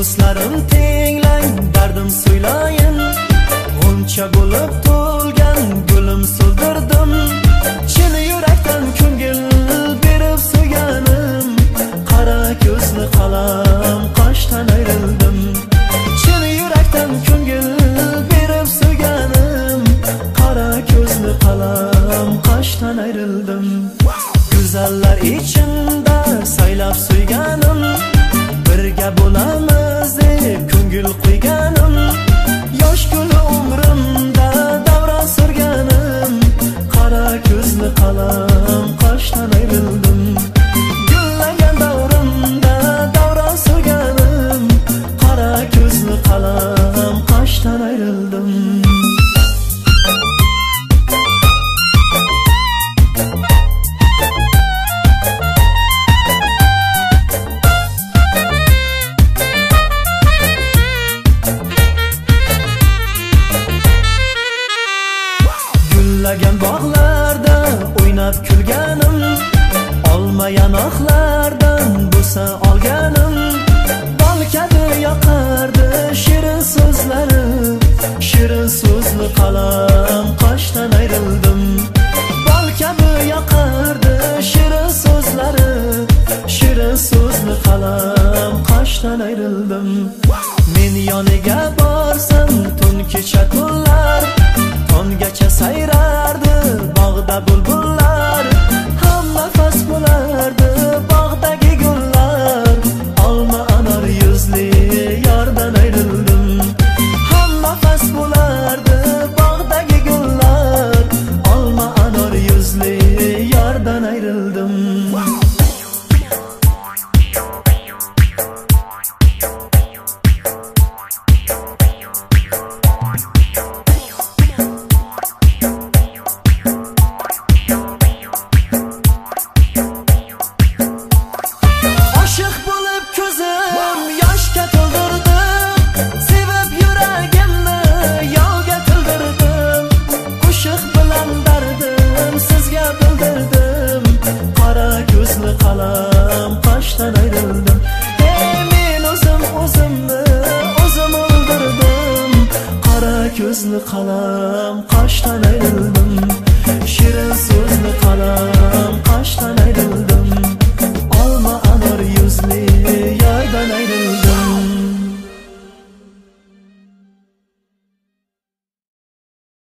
do'stlarim tinglang, dardim so'ylayin. G'uncha bo'lib to'lgan gulim so'ldirdim. Chin yurakdan ko'ngil berib suyganim, qara ko'zli qalam qoshdan ayrildim. Chin yurakdan ko'ngil berib suyganim, qara ko'zli qalam qoshdan ayrildim. Go'zallar ichimda saylab suyganim, birga bo'lamiz deb ko'ngil qo'yganim, yosh guli umrimda davra surganim, qara ko'zli qalam qoshdan ayrildim. Gullagan davrimda davra surganim, qara ko'zli qalam qoshdan ayrildim. Gullagan bog'larda o'ynab kulganim, olma yanoqlardan bo'sa olganim, bol kabi yoqardi shirin so'zlari, shirin so'zli qalam qoshdan ayrildim. Bol kabi yoqardi shirin so'zlari, shirin so'zli qalam qoshdan ayrildim. Men yoniga borsam tun kecha tunlar, tongacha sayrardi bog'da bulbullar, hamma nafas bo'lardi bog'dagi gullar. Olma anor yuzli yordan ayrildim, hamma nafas bo'lardi bog'dagi gullar. Olma anor yuzli yordan ayrildim. Qalam qoshdan ayrildim. Men o'zimni o'zim o'ldirdim, qara ko'zli qalam qoshdan ayrildim.